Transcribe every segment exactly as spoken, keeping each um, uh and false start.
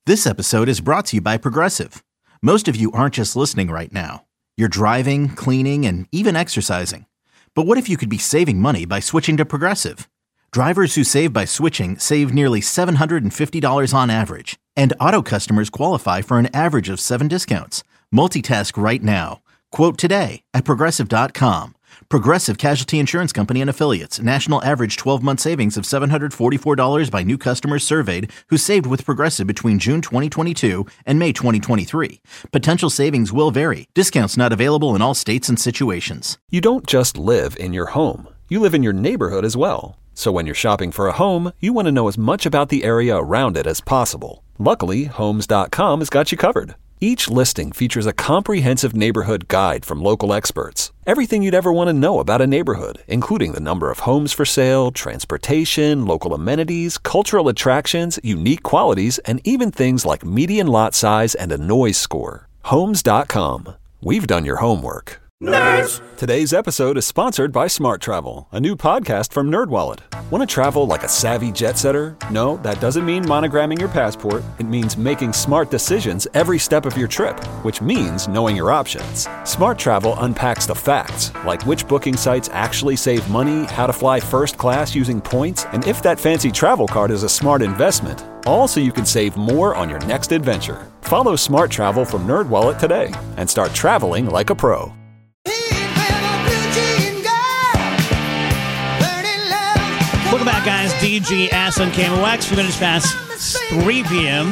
This episode is brought to you by Progressive. Most of you aren't just listening right now. You're driving, cleaning, and even exercising. But what if you could be saving money by switching to Progressive? Drivers who save by switching save nearly seven hundred fifty dollars on average. And auto customers qualify for an average of seven discounts. Multitask right now. Quote today at Progressive dot com. Progressive Casualty Insurance Company and Affiliates. National average twelve-month savings of seven hundred forty-four dollars by new customers surveyed who saved with Progressive between June twenty twenty-two and May twenty twenty-three. Potential savings will vary. Discounts not available in all states and situations. You don't just live in your home. You live in your neighborhood as well. So when you're shopping for a home, you want to know as much about the area around it as possible. Luckily, Homes dot com has got you covered. Each listing features a comprehensive neighborhood guide from local experts. Everything you'd ever want to know about a neighborhood, including the number of homes for sale, transportation, local amenities, cultural attractions, unique qualities, and even things like median lot size and a noise score. Homes dot com. We've done your homework. Nerds! Today's episode is sponsored by Smart Travel, a new podcast from NerdWallet. Want to travel like a savvy jet setter? No, that doesn't mean monogramming your passport. It means making smart decisions every step of your trip, which means knowing your options. Smart Travel unpacks the facts, like which booking sites actually save money, how to fly first class using points, and if that fancy travel card is a smart investment. All so you can save more on your next adventure. Follow Smart Travel from NerdWallet today and start traveling like a pro. Welcome back, guys. D G S on K M O X. We're going to past three p.m.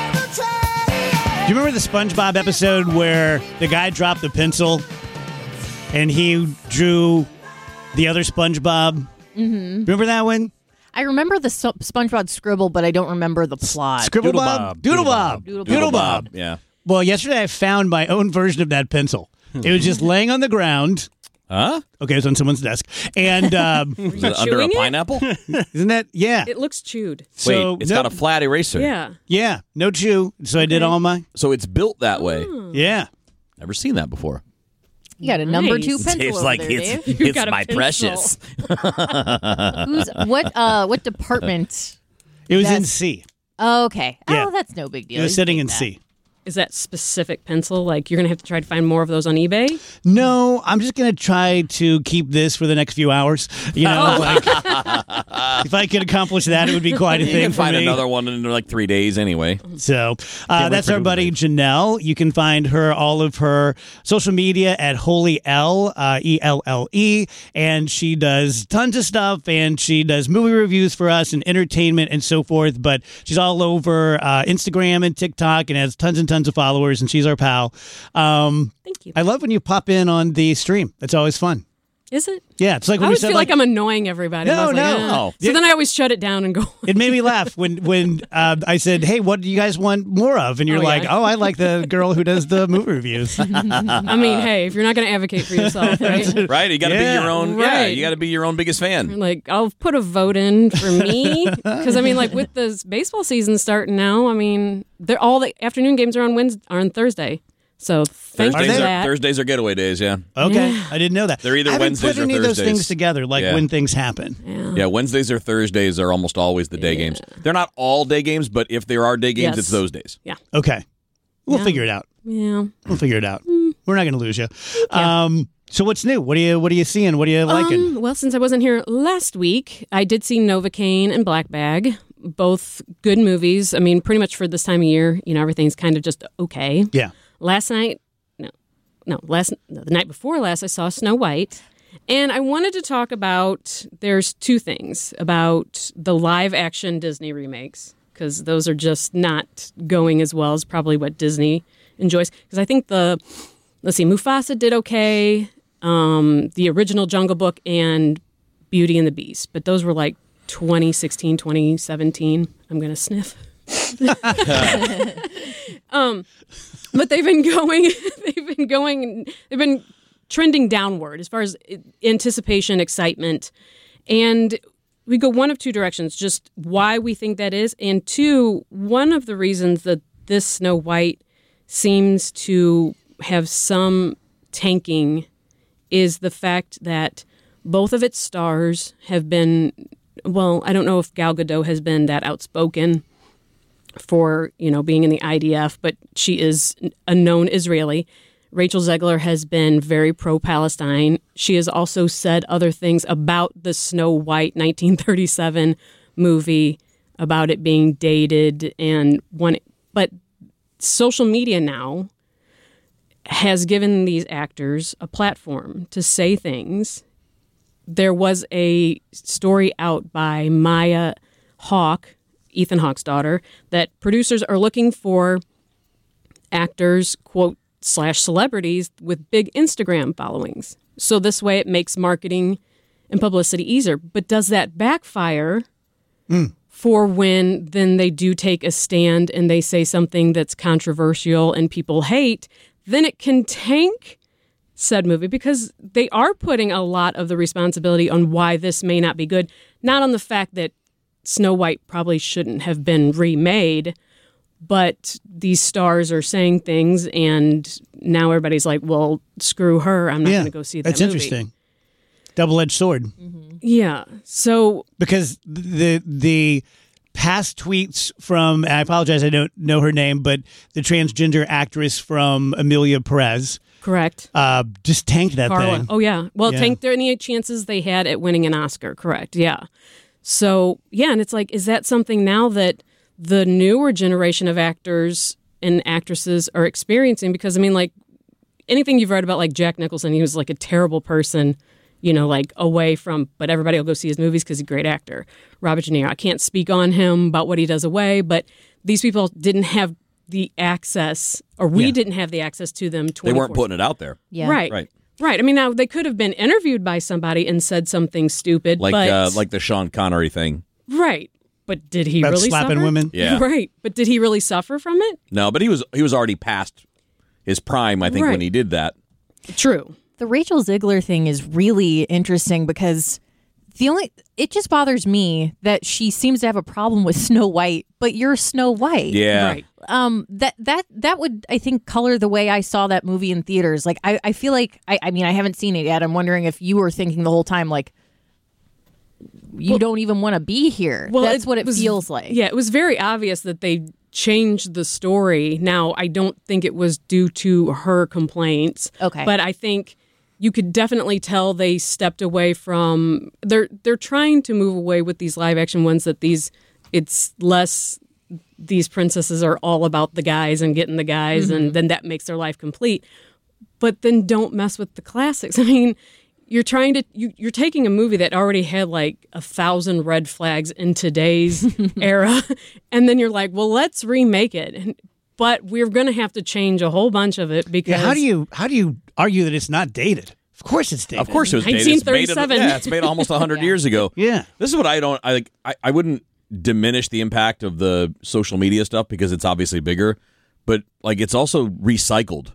Do you remember the SpongeBob episode where the guy dropped the pencil and he drew the other SpongeBob? Mm-hmm. Remember that one? I remember the Sp- SpongeBob scribble, but I don't remember the plot. Scribble Doodle Bob? Bob. Doodle Doodle Bob. Bob. Doodle Doodle Bob. Yeah. Well, yesterday I found my own version of that pencil. It was just laying on the ground. Huh? Okay, it was on someone's desk. And um, Was it under a chewing it? pineapple? isn't that? Yeah. It looks chewed. So, Wait, it's no- got a flat eraser. Yeah. Yeah, no chew. So I did Okay. all my. So it's built that way. Yeah. Never seen that before. You got a number Nice. two pencil Dave's over like, there, it's, Dave. You it's got a my pencil. precious. Who's what? Uh, what department? It was in That's- C. Oh, okay. Yeah. Oh, that's no big deal. It was You sitting take in that. C. Is that specific pencil? Like, you're going to have to try to find more of those on eBay? No, I'm just going to try to keep this for the next few hours. You know, like, if I could accomplish that, it would be quite a You thing can for find me. another one in like three days anyway. So uh, wait that's for our buddy Google. Janelle. You can find her, all of her social media at Holy L, uh, E L L E. And she does tons of stuff, and she does movie reviews for us and entertainment and so forth. But she's all over uh, Instagram and TikTok and has tons and tons of followers, and she's our pal. Um, Thank you. I love when you pop in on the stream. It's always fun. Is it? Yeah, it's like I when you always said feel like, I'm annoying everybody. No, I was like, no. eh. Oh. So then I always shut it down and go. It made me laugh when when uh, I said, "Hey, what do you guys want more of?" And you're Oh, yeah. like, "Oh, I like the girl who does the movie reviews." I mean, hey, if you're not going to advocate for yourself, right? Right? You got to Yeah. be your own. Yeah, Right. you got to be your own biggest fan. Like, I'll put a vote in for me because I mean, like with this baseball season starting now, I mean, they're all the afternoon games are on Wednesday, are on Thursday. So thank you Thursdays for are, that. Thursdays are getaway days. Yeah. Okay, I didn't know that. They're either I haven't Wednesdays put or any of those Thursdays. things together, like Yeah. when things happen. Yeah. Yeah. Wednesdays or Thursdays are almost always the day games. They're not all day games, but if there are day games, Yes. it's those days. Okay, we'll Yeah. figure it out. Yeah. We'll figure it out. We're not going to lose you. Um, so what's new? What are you What are you seeing? What are you liking? Um, well, since I wasn't here last week, I did see Novocaine and Black Bag, both good movies. I mean, pretty much for this time of year, you know, everything's kind of just okay. Yeah. Last night, no, no, last no, the night before last, I saw Snow White, and I wanted to talk about. There's two things about the live action Disney remakes because those are just not going as well as probably what Disney enjoys. Because I think the let's see, Mufasa did okay. Um, the original Jungle Book and Beauty and the Beast, but those were like twenty sixteen, twenty seventeen. I'm gonna sniff. um, but they've been going. They've been going. They've been trending downward as far as anticipation, excitement, and we go one of two directions. Just why we think that is, and two, one of the reasons that this Snow White seems to have some tanking is the fact that both of its stars have been, well, I don't know if Gal Gadot has been that outspoken for, you know, being in the I D F, but she is a known Israeli. Rachel Zegler has been very pro-Palestine. She has also said other things about the Snow White nineteen thirty-seven movie, about it being dated and one. But social media now has given these actors a platform to say things. There was a story out by Maya Hawke, Ethan Hawke's daughter, that producers are looking for actors, quote, slash celebrities with big Instagram followings. So this way it makes marketing and publicity easier. But does that backfire mm. for when then they do take a stand and they say something that's controversial and people hate? Then it can tank said movie because they are putting a lot of the responsibility on why this may not be good, not on the fact that Snow White probably shouldn't have been remade, but these stars are saying things, and now everybody's like, well, screw her. I'm not yeah, going to go see that that's movie. Interesting. Double-edged sword. Mm-hmm. Yeah. So because the the past tweets from, and I apologize, I don't know her name, but the transgender actress from Emilia Perez. Correct. Uh, just tanked that Carla. thing. Oh, yeah. Well, yeah. tanked any chances they had at winning an Oscar. Correct. Yeah. So, yeah, and it's like, is that something now that the newer generation of actors and actresses are experiencing? Because, I mean, like, anything you've read about, like, Jack Nicholson, he was, like, a terrible person, you know, like, away from, but everybody will go see his movies because he's a great actor. Robert De Niro, I can't speak on him about what he does away, but these people didn't have the access, or we yeah. didn't have the access to them twenty-four They weren't putting it out there. Yeah. Right. Right. Right. I mean, now they could have been interviewed by somebody and said something stupid, Like but uh, like the Sean Connery thing. right. But did he About really slapping suffer? women? Yeah. Right. But did he really suffer from it? No, but he was he was already past his prime, I think, Right. when he did that. True. The Rachel Zegler thing is really interesting because the only it just bothers me that she seems to have a problem with Snow White, but you're Snow White. Yeah. Right. Um, that that that would, I think, color the way I saw that movie in theaters. Like, I, I feel like, I, I mean, I haven't seen it yet. I'm wondering if you were thinking the whole time, like, you Well- don't even want to be here. Well, That's what it was- feels like. Yeah, it was very obvious that they changed the story. Now, I don't think it was due to her complaints. Okay. But I think you could definitely tell they stepped away from they're they're trying to move away with these live action ones that these it's less these princesses are all about the guys and getting the guys Mm-hmm. and then that makes their life complete. But then don't mess with the classics. I mean, you're trying to you, you're taking a movie that already had like a thousand red flags in today's era, and then you're like, well, let's remake it. And, but we're going to have to change a whole bunch of it because Yeah, how do you how do you argue that it's not dated? Of course it's dated. Of course it was dated. It's made, nineteen thirty-seven. yeah, it's made almost one hundred years ago. Yeah. This is what I don't, I, like. I, I wouldn't diminish the impact of the social media stuff because it's obviously bigger, but like it's also recycled.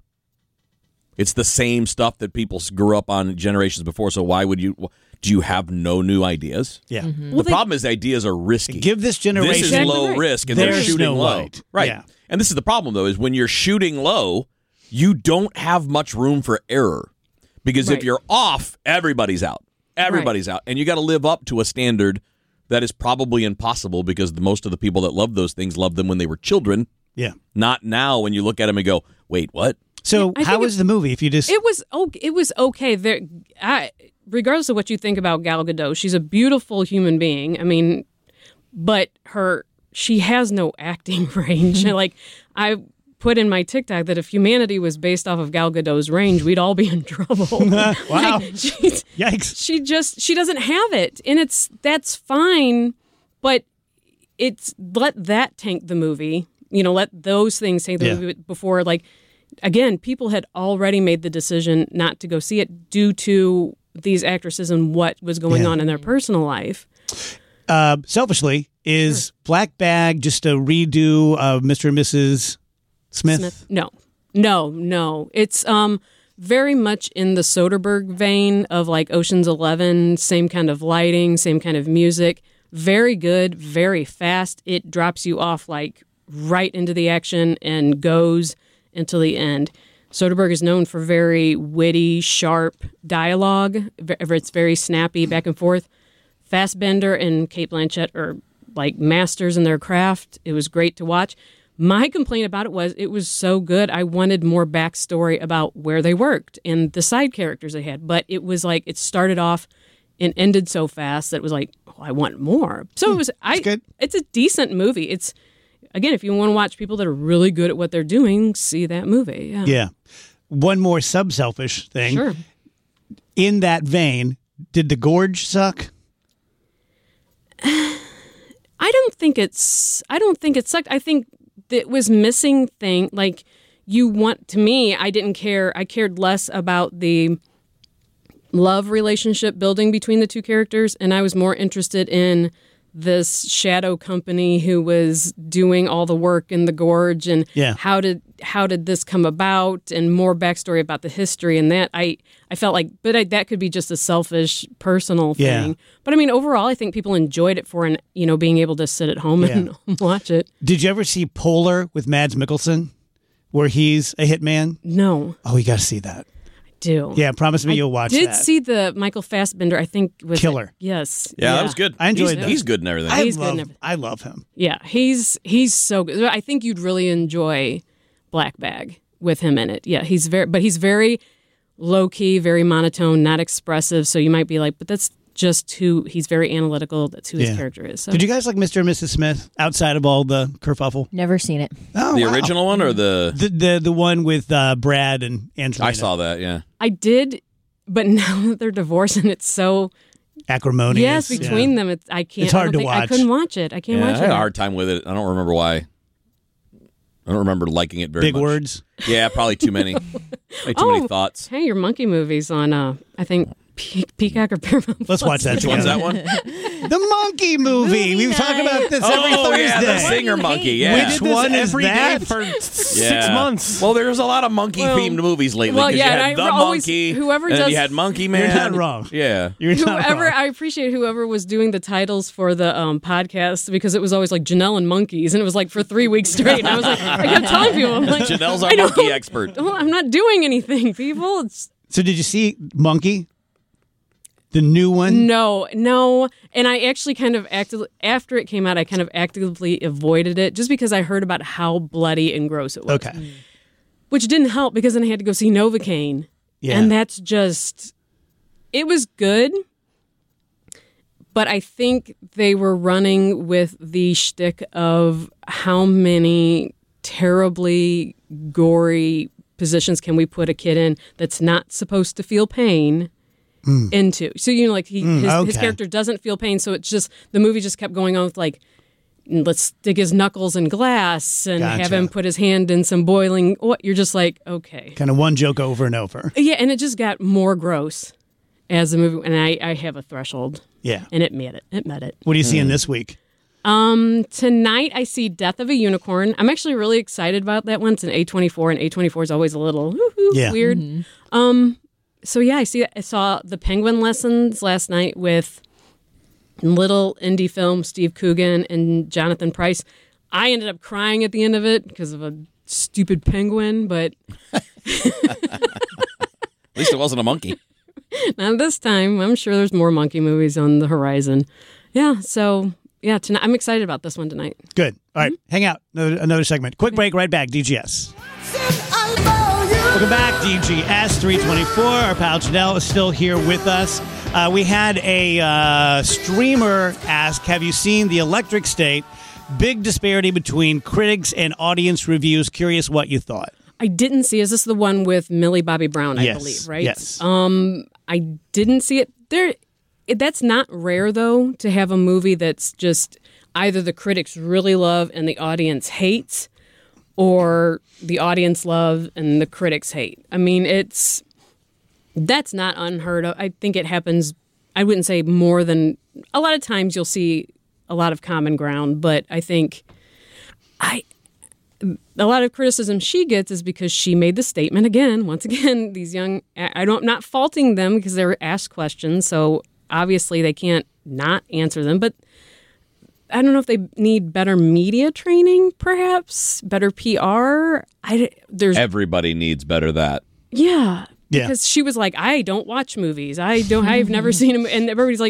It's the same stuff that people grew up on generations before, so why would you, do you have no new ideas? Yeah. Mm-hmm. The problem is the ideas are risky. Give this generation This is Exactly low right. risk, and Their they're shooting Snow low. White. Right. Yeah. And this is the problem, though, is when you're shooting low, you don't have much room for error. Because Right. if you're off, everybody's out. Everybody's out. And you got to live up to a standard that is probably impossible because the, most of the people that love those things loved them when they were children, Yeah. not now when you look at them and go, wait, what? So I how think was it- the movie? If you just It was okay. It was okay. There, I, regardless of what you think about Gal Gadot, she's a beautiful human being. I mean, but her she has no acting range. Like I put in my TikTok that if humanity was based off of Gal Gadot's range, we'd all be in trouble. Wow. Like, she's, Yikes. she just she doesn't have it, and it's that's fine, but it's let that tank the movie. You know, let those things tank the Yeah. movie before like. Again, people had already made the decision not to go see it due to these actresses and what was going Yeah. on in their personal life. Uh, selfishly, is Black Bag just a redo of Mister and Missus Smith? Smith. No, no, no. It's um very much in the Soderbergh vein of like Ocean's Eleven, same kind of lighting, same kind of music. Very good, very fast. It drops you off like right into the action and goes until the end. Soderbergh is known for very witty, sharp dialogue. It's very snappy, back and forth. Fassbender and Cate Blanchett are like masters in their craft. It was great to watch. My complaint about it was it was so good. I wanted more backstory about where they worked and the side characters they had. But it was like it started off and ended so fast that it was like, oh, I want more. So it was. I. good. It's a decent movie. It's again, if you want to watch people that are really good at what they're doing, see that movie. Yeah. Yeah. One more sub-selfish thing. Sure. In that vein, did The Gorge suck? I don't think it's. I don't think it sucked. I think it was missing thing. Like you want to me, I didn't care. I cared less about the love relationship building between the two characters, and I was more interested in this shadow company who was doing all the work in the gorge and Yeah. how did how did this come about, and more backstory about the history and that. I, I felt like, but I, that could be just a selfish personal Yeah. thing. But I mean, overall, I think people enjoyed it for an you know being able to sit at home and watch it. Did you ever see Polar with Mads Mikkelsen, where he's a hitman? No, Oh, you got to see that. I do. Yeah, promise me I you'll watch did that. see the Michael Fassbender. I think was Killer. it- yes. Yeah, that was good. I enjoyed he's, that. He's good and everything. I He's good love, and everything. I love him. Yeah, he's he's so good. I think you'd really enjoy Black Bag with him in it. Yeah, he's very, but he's very low key, very monotone, not expressive. So you might be like, but that's just who he's very analytical. That's who Yeah. his character is. So. Did you guys like Mister and Missus Smith outside of all the kerfuffle? Never seen it. Oh, the wow. original one or the? The, the the one with uh, Brad and Angelina. I saw that. Yeah. I did, but now that they're divorced and it's so Acrimonious. yes between yeah. them, it's I can't. It's hard I don't to think- I watch. couldn't watch it. I can't Yeah, I watch had it. a hard time with it. I don't remember why. I don't remember liking it very Big much. words. Yeah, probably too many. Like too Oh. many thoughts. Hey, your monkey movies on uh, I think Pe- Peacock or Paramount. Let's watch that Which one's together. that one? The monkey movie. Movie We've talked night. about this every Oh Thursday. yeah, the singer What do you monkey. hate? Yeah. Which Did this one is every day that? for six Yeah. months? Well, there's a lot of monkey Well- themed movies lately. well, 'cause yeah, you and had I the always- monkey, whoever and then does- you had Monkey Man. You're not wrong. Yeah. You're not Whoever wrong. I appreciate whoever was doing the titles for the um, podcast, because it was always like Janelle and monkeys, and it was like for three weeks straight. And I was like, I kept telling people, I'm like, Janelle's I our don't- monkey expert. well, I'm not doing anything, people. It's So did you see Monkey? The new one? no, no. And I actually kind of actively, after it came out, I kind of actively avoided it just because I heard about how bloody and gross it was. Okay. Which didn't help because then I had to go see Novocaine. Yeah. And that's just, it was good. But I think they were running with the shtick of how many terribly gory positions can we put a kid in that's not supposed to feel pain into. So, you know, like he, his, his okay. character doesn't feel pain. So it's just, the movie just kept going on with like, let's stick his knuckles in glass and have Gotcha. him put his hand in some boiling oil. You're just like, okay. Kind of one joke over and over. Yeah, and it just got more gross as the movie, and I, I have a threshold, Yeah. and it met it. It met it. What are you seeing this week? Um, tonight I see Death of a Unicorn. I'm actually really excited about that one. It's an A twenty-four, and A twenty-four is always a little woo-hoo, Yeah. weird. Um, so yeah, I see. I saw The Penguin Lessons last night with little indie film Steve Coogan and Jonathan Pryce. I ended up crying at the end of it because of a stupid penguin, but At least it wasn't a monkey. not this time. I'm sure there's more monkey movies on the horizon. Yeah, so yeah, tonight I'm excited about this one tonight. Good. All right. Hang out. Another, another segment. Quick break. Right back. D G S. Welcome back, D G S three twenty-four. Our pal Janelle is still here with us. Uh, we had a uh, streamer ask, have you seen The Electric State? Big disparity between critics and audience reviews. Curious what you thought. I didn't see. Is this the one with Millie Bobby Brown? I Yes, believe, right? yes. Um, I didn't see it. There, it, that's not rare though to have a movie that's just either the critics really love and the audience hates, or the audience love and the critics hate. I mean, it's that's not unheard of. I think it happens. I wouldn't say more than a lot of times. You'll see a lot of common ground, but I think I. A lot of criticism she gets is because she made the statement again. Once again, these young, I don't, I'm not faulting them because they were asked questions, so obviously they can't not answer them. But I don't know if they need better media training, perhaps better P R. I there's Everybody needs better that. yeah, Yeah. because she was like, I don't watch movies. I don't. I've never seen them, and everybody's like,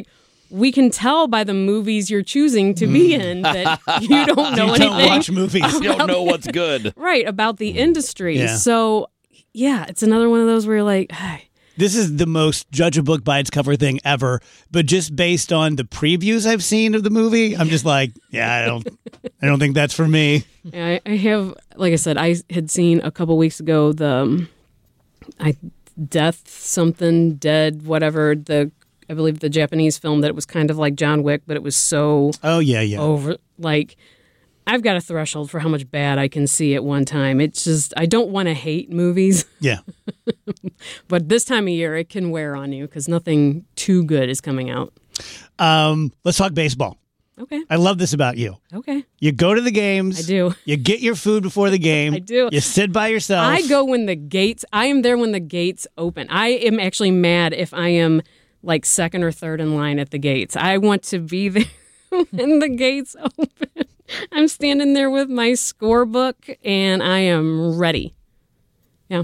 we can tell by the movies you're choosing to be in that you don't know You anything. don't watch movies. You don't know what's good. Right, about the industry. Yeah. So, yeah, it's another one of those where you're like, hey, This is the most judge a book by its cover thing ever, but just based on the previews I've seen of the movie, I'm just like, yeah, I don't, I don't think that's for me. I, I have, like I said, I had seen a couple weeks ago the, um, I Death something Dead whatever the I believe the Japanese film that it was kind of like John Wick, but it was so Oh yeah, yeah. over like. I've got a threshold for how much bad I can see at one time. It's just, I don't want to hate movies, Yeah. but this time of year it can wear on you because nothing too good is coming out. Um, let's talk baseball. Okay. I love this about you. Okay. You go to the games. I do. You get your food before the game. I do. You sit by yourself. I go when the gates, I am there when the gates open. I am actually mad if I am like second or third in line at the gates. I want to be there when the gates open. I'm standing there with my scorebook and I am ready. Yeah.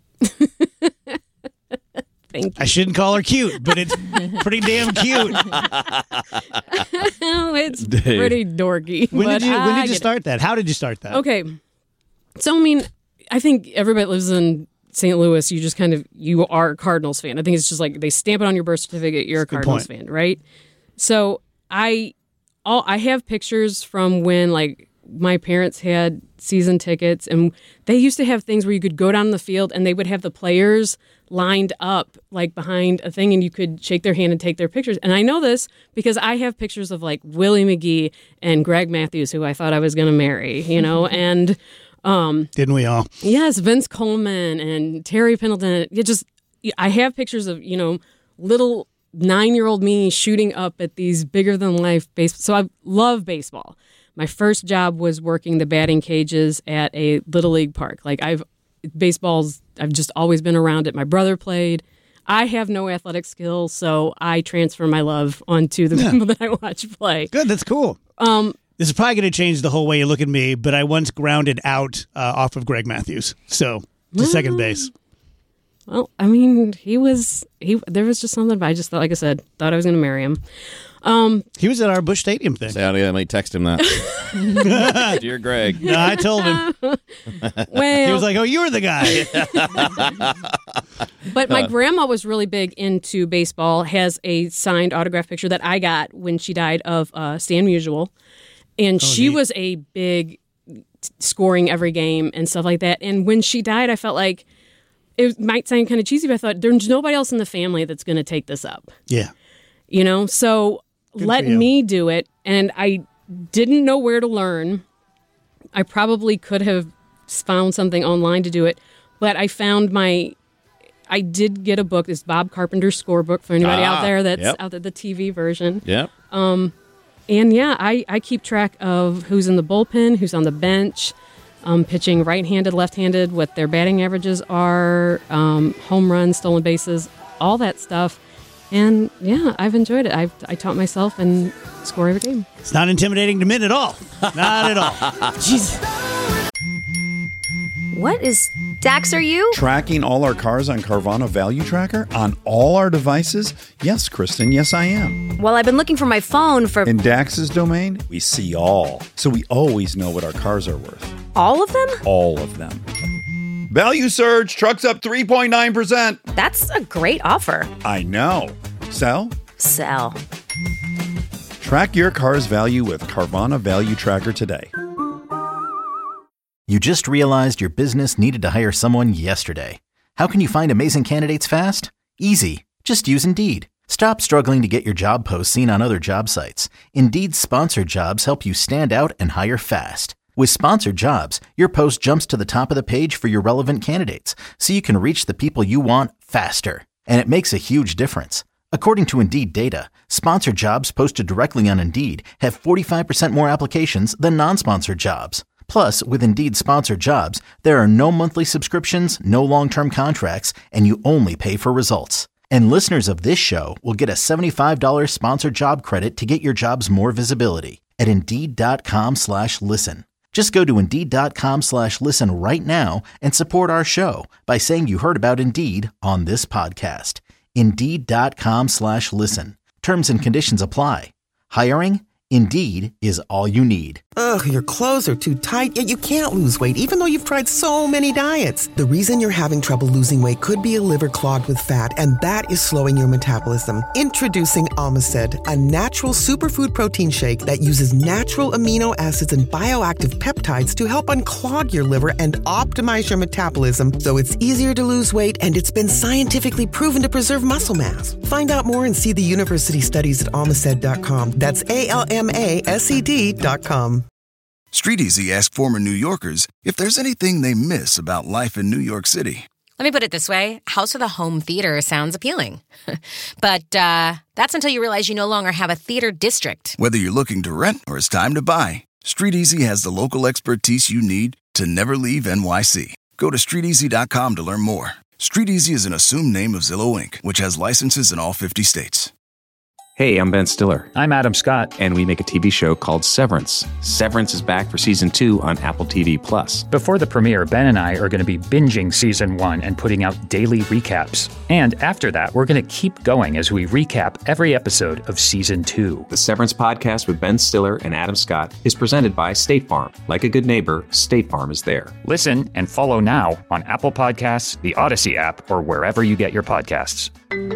Thank you. I shouldn't call her cute, but it's pretty damn cute. Oh, it's pretty dorky. When but did you when I did you get start that? How did you start it. that? Okay. So, I mean, I think everybody that lives in Saint Louis, you just kind of, you are a Cardinals fan. I think it's just like they stamp it on your birth certificate, you're a Cardinals fan, right? So I all I have pictures from when like my parents had season tickets and they used to have things where you could go down the field and they would have the players lined up like behind a thing and you could shake their hand and take their pictures. And I know this because I have pictures of like Willie McGee and Greg Matthews, who I thought I was going to marry, you know, and um, Didn't we all? yes, Vince Coleman and Terry Pendleton. It just, I have pictures of, you know, little nine-year-old me shooting up at these bigger-than-life baseball. So I love baseball. My first job was working the batting cages at a Little League park. Like I've, baseball's, I've just always been around it. My brother played. I have no athletic skills, so I transfer my love onto the Yeah. people that I watch play. Good, that's cool. Um, This is probably going to change the whole way you look at me, but I once grounded out uh, off of Greg Matthews. So, to second base. Well, I mean, he was, he. there was just something, but I just thought, like I said, thought I was going to marry him. Um, He was at our Busch Stadium thing. Say, I might text him that. Dear Greg. No, I told him. well, He was like, oh, you're the guy. but my grandma was really big into baseball, has a signed autograph picture that I got when she died of uh, Stan Musial. And she neat. was a big t- scoring every game and stuff like that. And when she died, I felt like it might sound kind of cheesy, but I thought there's nobody else in the family that's going to take this up. Yeah. You know, so let for you. me do it. And I didn't know where to learn. I probably could have found something online to do it, but I found my. I did get a book. This Bob Carpenter scorebook for anybody Ah, out there that's yep. out there, the T V version. Yep. And yeah, I, I keep track of who's in the bullpen, who's on the bench, um, pitching right-handed, left-handed, what their batting averages are, um, home runs, stolen bases, all that stuff. And yeah, I've enjoyed it. I've I taught myself and score every game. It's not intimidating to Min at all. Not at all. Jeez. What is Dax, are you? Tracking all our cars on Carvana Value Tracker on all our devices? Yes, Kristen, yes, I am. Well, I've been looking for my phone for In Dax's domain, we see all. So we always know what our cars are worth. all of them? All of them. Value surge, trucks up three point nine percent. That's a great offer. I know. Sell? Sell. Track your car's value with Carvana Value Tracker today. You just realized your business needed to hire someone yesterday. How can you find amazing candidates fast? Easy. Just use Indeed. Stop struggling to get your job posts seen on other job sites. Indeed's sponsored jobs help you stand out and hire fast. With sponsored jobs, your post jumps to the top of the page for your relevant candidates, so you can reach the people you want faster. And it makes a huge difference. According to Indeed data, sponsored jobs posted directly on Indeed have forty-five percent more applications than non-sponsored jobs. Plus, with Indeed sponsored jobs, there are no monthly subscriptions, no long-term contracts, and you only pay for results. And listeners of this show will get a seventy-five dollars sponsored job credit to get your jobs more visibility at Indeed.com slash listen. Just go to Indeed.com slash listen right now and support our show by saying you heard about Indeed on this podcast. Indeed.com slash listen. Terms and conditions apply. Hiring? Indeed is all you need. Ugh, your clothes are too tight, yet you can't lose weight even though you've tried so many diets. The reason you're having trouble losing weight could be a liver clogged with fat, and that is slowing your metabolism. Introducing Omicid, a natural superfood protein shake that uses natural amino acids and bioactive peptides to help unclog your liver and optimize your metabolism so it's easier to lose weight, and it's been scientifically proven to preserve muscle mass. Find out more and see the university studies at omicid dot com. That's A L M A S E D dot com. StreetEasy asked former New Yorkers if there's anything they miss about life in New York City. Let me put it this way. House with a home theater sounds appealing. But uh, that's until you realize you no longer have a theater district. Whether you're looking to rent or it's time to buy, StreetEasy has the local expertise you need to never leave N Y C. Go to street easy dot com to learn more. StreetEasy is an assumed name of Zillow Incorporated, which has licenses in all fifty states. Hey, I'm Ben Stiller. I'm Adam Scott. And we make a T V show called Severance. Severance is back for season two on Apple T V Plus. Before the premiere, Ben and I are going to be binging season one and putting out daily recaps. And after that, we're going to keep going as we recap every episode of season two. The Severance podcast with Ben Stiller and Adam Scott is presented by State Farm. Like a good neighbor, State Farm is there. Listen and follow now on Apple Podcasts, the Odyssey app, or wherever you get your podcasts.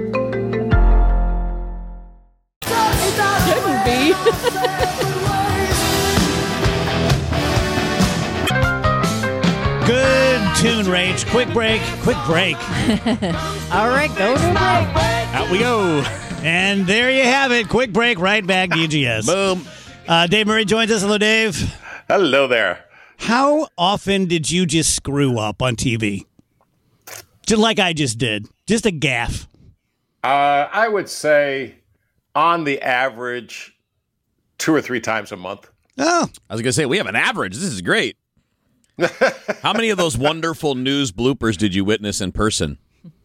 Shouldn't be. Good tune, Rach. Quick break. Quick break. All right, go to break. Out we go. And there you have it. Quick break. Right back to U G S. Boom. Uh, Dave Murray joins us. Hello, Dave. Hello there. How often did you just screw up on T V? Just like I just did. Just a gaffe. Uh, I would say on the average, two or three times a month. Oh. I was going to say, we have an average. This is great. How many of those wonderful news bloopers did you witness in person?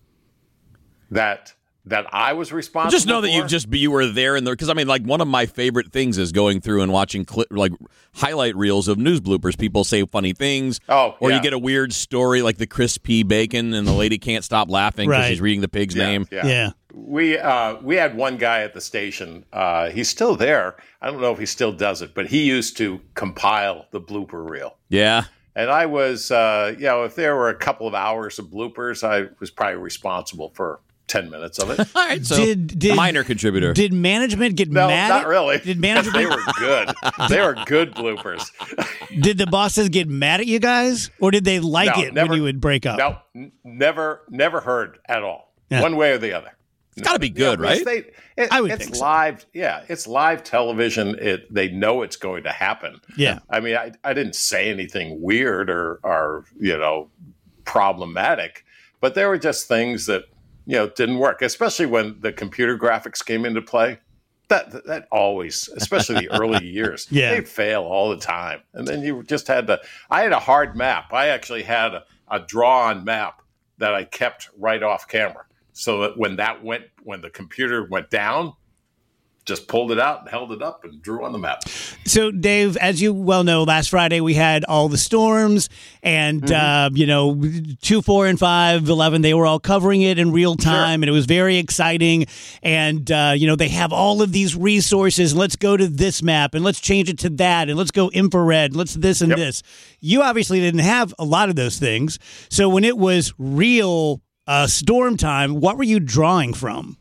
That that I was responsible Just know that for? you just you were there in there because I mean, like one of my favorite things is going through and watching clip, like highlight reels of news bloopers. People say funny things, oh, or yeah. you get a weird story like the Chris P. Bacon and the lady can't stop laughing because Right. she's reading the pig's Yeah, name. Yeah. Yeah. We uh, we had one guy at the station. Uh, he's still there. I don't know if he still does it, but he used to compile the blooper reel. Yeah. And I was, uh, you know, if there were a couple of hours of bloopers, I was probably responsible for ten minutes of it. All right, so Did- did- minor contributor. Did management get No, mad? not at- really. Did management? They were good. They were good bloopers. Did the bosses get mad at you guys, or did they like No, it never- when you would break up? No, n- never, never heard at all. Yeah. One way or the other. It's got to be good, Yeah, because right? They, it, I would it's think so. live. Yeah, it's live television. It they know it's going to happen. Yeah. I mean, I, I didn't say anything weird or or you know problematic, but there were just things that you know didn't work. Especially when the computer graphics came into play. That that always, especially the early years, Yeah. they fail all the time. And then you just had to. I had a hard map. I actually had a, a drawn map that I kept right off camera. So that when that went, when the computer went down, just pulled it out and held it up and drew on the map. So, Dave, as you well know, last Friday we had all the storms, and Mm-hmm. uh, you know, two, four, and five, eleven. They were all covering it in real time, Sure. and it was very exciting. And uh, you know, they have all of these resources. Let's go to this map, and let's change it to that, and let's go infrared, and let's this and Yep. this. You obviously didn't have a lot of those things. So when it was real uh, storm time, what were you drawing from?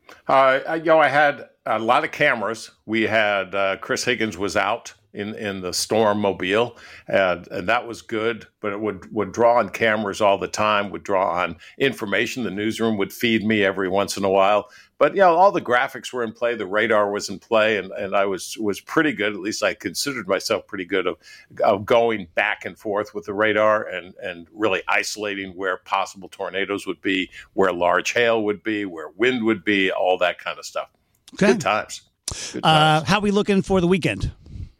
Uh, I, you know, I had a lot of cameras. We had uh, Chris Higgins was out in, in the storm mobile, and, and that was good. But it would would draw on cameras all the time. Would draw on information. The newsroom would feed me every once in a while. But you know, all the graphics were in play. The radar was in play, and, and I was was pretty good. At least I considered myself pretty good of of going back and forth with the radar and and really isolating where possible tornadoes would be, where large hail would be, where wind would be, all that kind of stuff. Okay. Good times. Good Uh, times. how we looking for the weekend?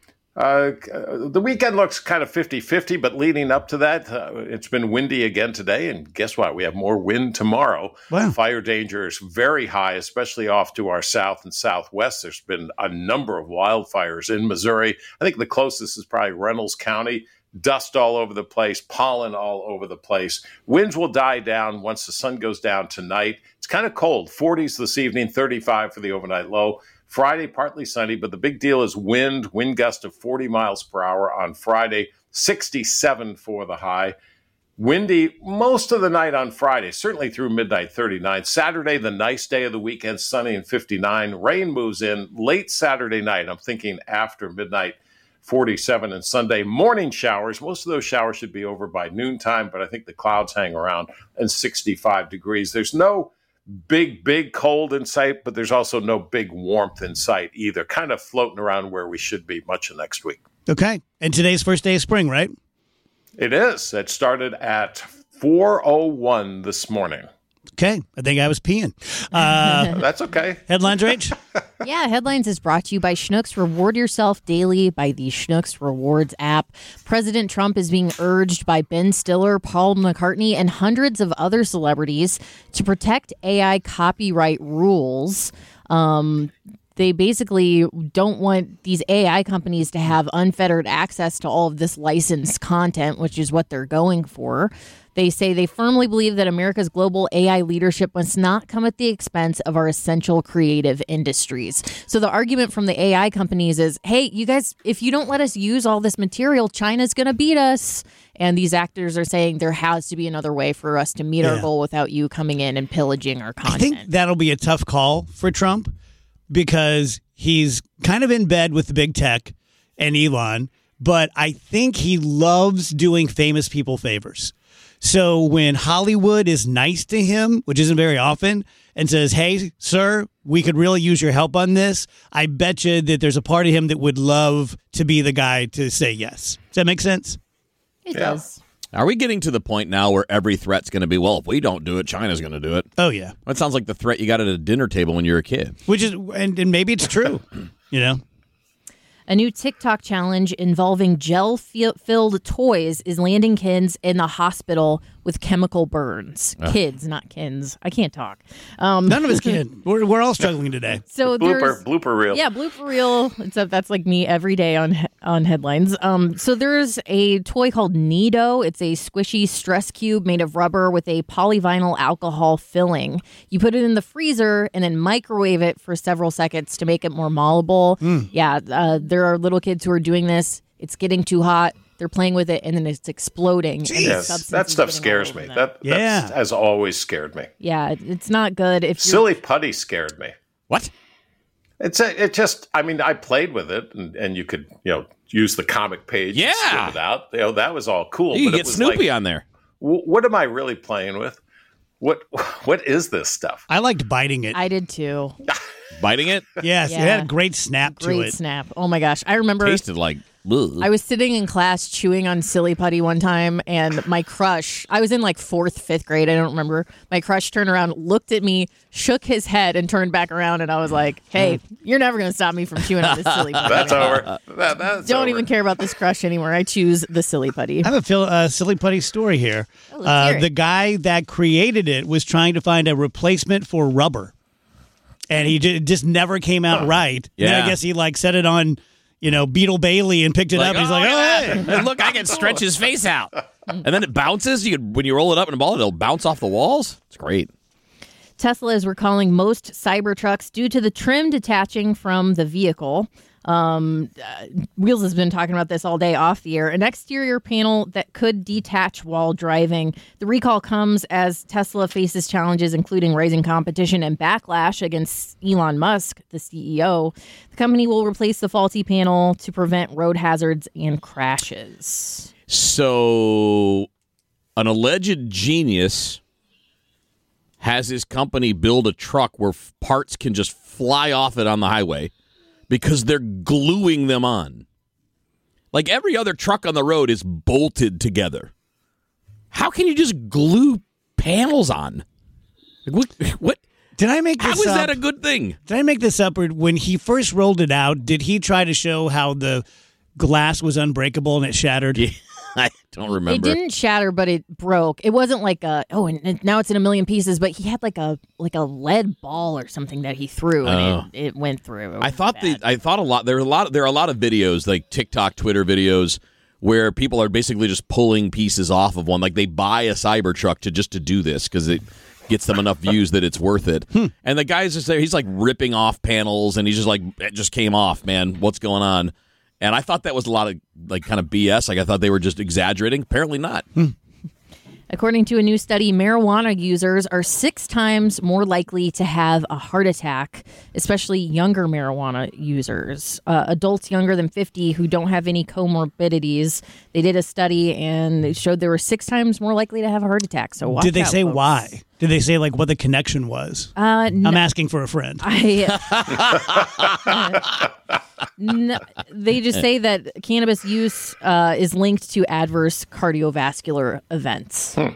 Uh, the weekend looks kind of fifty-fifty, but leading up to that, uh, it's been windy again today. And guess what? We have more wind tomorrow. Wow. Fire danger is very high, especially off to our south and southwest. There's been a number of wildfires in Missouri. I think the closest is probably Reynolds County. dust all over the place, pollen all over the place. Winds will die down once the sun goes down tonight. It's kind of cold, forties this evening, thirty-five for the overnight low. Friday, partly sunny, but the big deal is wind, wind gust of forty miles per hour on Friday, sixty-seven for the high. Windy most of the night on Friday, certainly through midnight, thirty-nine. Saturday, the nice day of the weekend, sunny and fifty-nine. Rain moves in late Saturday night. I'm thinking after midnight, forty-seven. And Sunday, morning showers. Most of those showers should be over by noontime, but I think the clouds hang around, and sixty-five degrees. There's no big, big cold in sight, but there's also no big warmth in sight either. Kind of floating around where we should be much of next week. Okay. And today's first day of spring, right? It is. It started at four oh one this morning. Okay. I think I was peeing. Uh, That's okay. Headlines, Rach? Yeah, Headlines is brought to you by Schnucks. Reward yourself daily by the Schnucks Rewards app. President Trump is being urged by Ben Stiller, Paul McCartney, and hundreds of other celebrities to protect A I copyright rules. Um, they basically don't want these A I companies to have unfettered access to all of this licensed content, which is what they're going for. They say they firmly believe that America's global A I leadership must not come at the expense of our essential creative industries. So the argument from the A I companies is, hey, you guys, if you don't let us use all this material, China's going to beat us. And these actors are saying there has to be another way for us to meet Yeah. our goal without you coming in and pillaging our content. I think that'll be a tough call for Trump because he's kind of in bed with the big tech and Elon, but I think he loves doing famous people favors. So when Hollywood is nice to him, which isn't very often, and says, hey, sir, we could really use your help on this, I bet you that there's a part of him that would love to be the guy to say yes. Does that make sense? It Yeah. does. Are we getting to the point now where every threat's going to be, well, if we don't do it, China's going to do it? Oh, yeah. That sounds like the threat you got at a dinner table when you were a kid. Which is, and, and maybe it's true, you know? A new TikTok challenge involving gel-filled toys is landing kids in the hospital with chemical burns. Ugh. Kids, not kins. I can't talk. Um, None of us can. We're, we're all struggling today. So blooper, there's blooper reel. Yeah, blooper reel. It's a, that's like me every day on on Headlines. Um, so there's a toy called Nido. It's a squishy stress cube made of rubber with a polyvinyl alcohol filling. You put it in the freezer and then microwave it for several seconds to make it more malleable. Mm. Yeah, uh, there are little kids who are doing this. It's getting too hot. They're playing with it, and then it's exploding. and the Yes, substance that is stuff getting all scares over me. them. That Yeah. that's, has always scared me. Yeah, it- it's not good. If you're- Silly putty scared me. What? It's a, it just. I mean, I played with it, and, and you could you know use the comic page. Yeah. to spin it out. You know that was all cool. You but can it get was Snoopy like, on there. w- what am I really playing with? What what is this stuff? I liked biting it. I did too. Biting it? Yes, Yeah. it had a great snap to Great it. snap. Oh my gosh. I remember Tasted like. Ugh. I was sitting in class chewing on Silly Putty one time, and my crush, I was in like fourth, fifth grade, I don't remember. My crush turned around, looked at me, shook his head, and turned back around, and I was like, hey, you're never going to stop me from chewing on this Silly Putty. That's over. That, that's Don't over. even care about this crush anymore. I choose the Silly Putty. I have a feel, uh, silly putty story here. Oh, let's uh, hear it. the guy that created it was trying to find a replacement for rubber, and he j- just never came out right. And then Yeah. I guess he like set it on, you know, Beetle Bailey and picked it Like, up. And he's oh, like, look oh, at hey. that. And look, I can stretch his face out. And then it bounces. You can, when you roll it up in a ball, it'll bounce off the walls. It's great. Tesla is recalling most Cybertrucks due to the trim detaching from the vehicle. Um, uh, Wheels has been talking about this all day off the air. An exterior panel that could detach while driving. The recall comes as Tesla faces challenges, including rising competition and backlash against Elon Musk, the C E O. The company will replace the faulty panel to prevent road hazards and crashes. So, an alleged genius has his company build a truck where f- parts can just fly off it on the highway because they're gluing them on. Like every other truck on the road is bolted together. How can you just glue panels on? Like, what? What? Did I make How this is up? that a good thing? Did I make this up? Or when he first rolled it out, did he try to show how the glass was unbreakable and it shattered? Yeah, I don't remember. It didn't shatter, but it broke. It wasn't like a oh, and and now it's in a million pieces. But he had like a like a lead ball or something that he threw, and Oh. it, it went through. It I was thought bad. the I thought a lot there are a lot there are a lot of videos like TikTok, Twitter videos where people are basically just pulling pieces off of one. Like they buy a Cybertruck to just to do this because it gets them enough views that it's worth it. Hmm. And the guy's just there. He's like ripping off panels, and he's just like, it just came off, man. What's going on? And I thought that was a lot of like kind of B S. Like I thought they were just exaggerating. Apparently not. Hmm. According to a new study, marijuana users are six times more likely to have a heart attack, especially younger marijuana users. Uh, adults younger than fifty who don't have any comorbidities. They did a study and it showed they were six times more likely to have a heart attack. So watch Did they out, say folks. why? Did they say like what the connection was? Uh, I'm no. asking for a friend. I, no, they just say that cannabis use uh, is linked to adverse cardiovascular events. Hmm.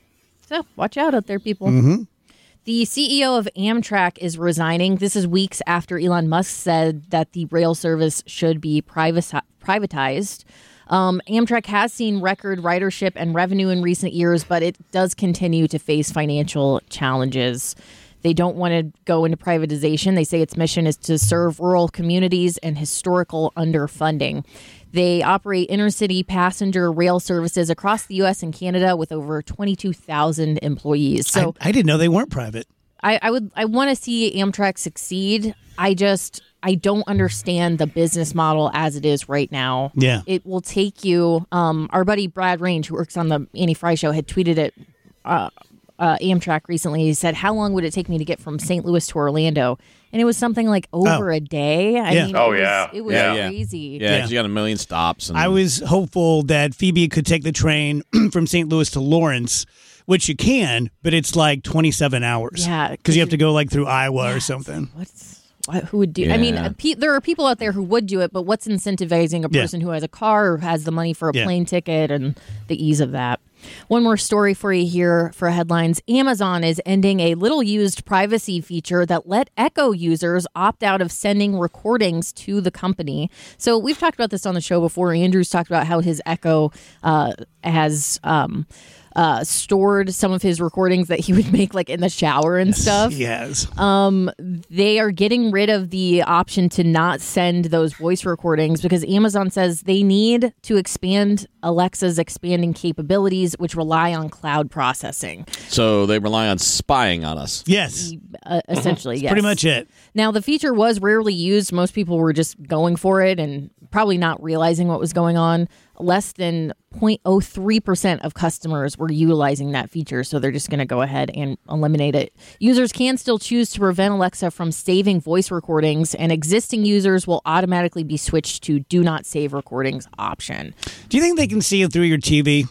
So watch out out there, people. Mm-hmm. The C E O of Amtrak is resigning. This is weeks after Elon Musk said that the rail service should be privati- privatized. Um, Amtrak has seen record ridership and revenue in recent years, but it does continue to face financial challenges. They don't want to go into privatization. They say its mission is to serve rural communities and historical underfunding. They operate intercity passenger rail services across the U S and Canada with over twenty-two thousand employees. So I, I didn't know they weren't private. I, I would I want to see Amtrak succeed. I just I don't understand the business model as it is right now. Yeah. It will take you. Um, our buddy Brad Range, who works on the Annie Fry Show, had tweeted at uh, uh, Amtrak recently. He said, "How long would it take me to get from Saint Louis to Orlando?" And it was something like over Oh. a day. I Yeah. mean, Oh, it was, yeah. it was Yeah. crazy. Yeah, Yeah. 'cause you got a million stops. And I was hopeful that Phoebe could take the train from Saint Louis to Lawrence, which you can, but it's like twenty-seven hours. Yeah, Because you have to go like through Iowa or something. What's what, who would do? I mean, Yeah. uh, pe- there are people out there who would do it, but what's incentivizing a Yeah. person who has a car or has the money for a Yeah. plane ticket and the ease of that? One more story for you here for headlines. Amazon is ending a little used privacy feature that let Echo users opt out of sending recordings to the company. So we've talked about this on the show before. Andrew's talked about how his Echo uh, has um, uh, stored some of his recordings that he would make like in the shower and stuff. Yes. Um, they are getting rid of the option to not send those voice recordings because Amazon says they need to expand Alexa's expanding capabilities, which rely on cloud processing. so they rely on spying on us. Yes. Uh, essentially, yes. Pretty much it. Now, the feature was rarely used. Most people were just going for it and probably not realizing what was going on. Less than zero point zero three percent of customers were utilizing that feature, so they're just going to go ahead and eliminate it. Users can still choose to prevent Alexa from saving voice recordings, and existing users will automatically be switched to Do Not Save Recordings option. Do you think they can see it through your T V?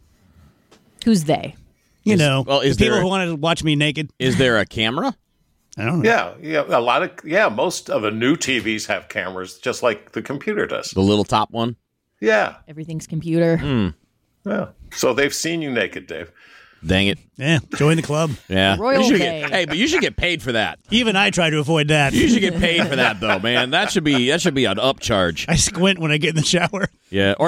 Who's they? You Is- know, well, is the people there- who want to watch me naked. Is there a camera? I don't know. Yeah, yeah, a lot of yeah. Most of the new T Vs have cameras, just like the computer does. The little top one? Yeah, Everything's computer. Hmm. yeah. So they've seen you naked, Dave. Dang it. Yeah, join the club. Yeah. Royal You should pay. get, hey, but you should get paid for that. Even I try to avoid that. You should get paid for that, though, man. That should be that should be an upcharge. I squint when I get in the shower. Yeah. Or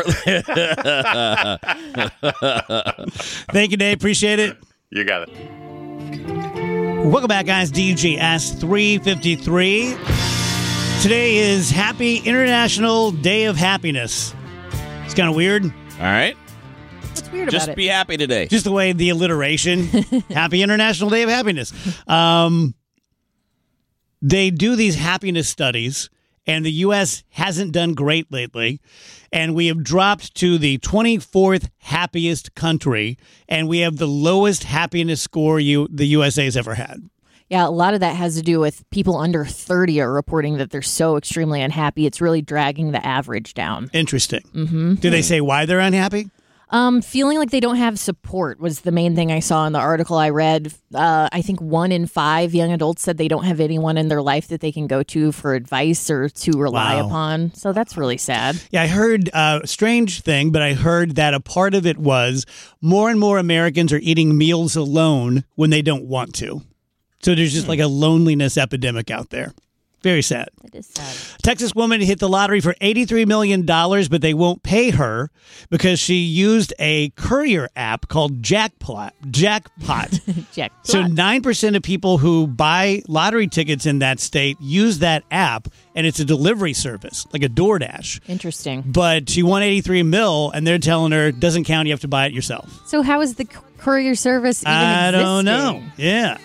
Thank you, Dave. Appreciate it. You got it. Welcome back, guys. D J S three fifty-three. Today is Happy International Day of Happiness. It's kind of weird. All right. What's weird Just about be it? happy today. Just the way the alliteration. Happy International Day of Happiness. Um, they do these happiness studies, and the U S hasn't done great lately. And we have dropped to the twenty-fourth happiest country, and we have the lowest happiness score you the U S A has ever had. Yeah, a lot of that has to do with people under thirty are reporting that they're so extremely unhappy. It's really dragging the average down. Interesting. Mm-hmm. Do they say why they're unhappy? Um, feeling like they don't have support was the main thing I saw in the article I read. Uh, I think one in five young adults said they don't have anyone in their life that they can go to for advice or to rely Wow. upon. So that's really sad. Yeah, I heard a strange thing, but I heard that a part of it was more and more Americans are eating meals alone when they don't want to. So there's just like a loneliness epidemic out there. Very sad. It is sad. Texas woman hit the lottery for eighty-three million dollars, but they won't pay her because she used a courier app called Jackpot. Jackpot. Jackpot. So nine percent of people who buy lottery tickets in that state use that app, and it's a delivery service, like a DoorDash. Interesting. But she won eighty-three mil, and they're telling her it doesn't count. You have to buy it yourself. So how is the c- courier service even I existing? don't know. Yeah.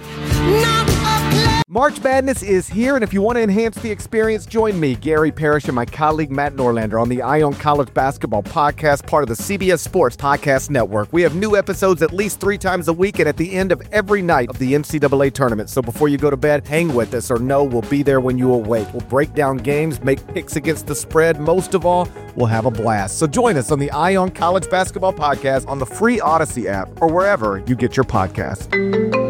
March Madness is here, and if you want to enhance the experience, join me, Gary Parrish, and my colleague Matt Norlander on the Eye on College Basketball Podcast, part of the C B S Sports Podcast Network. We have new episodes at least three times a week and at the end of every night of the N C double A tournament. So before you go to bed, hang with us, or know we'll be there when you awake. We'll break down games, make picks against the spread. Most of all, we'll have a blast. So join us on the Eye on College Basketball Podcast on the free Odyssey app or wherever you get your podcasts.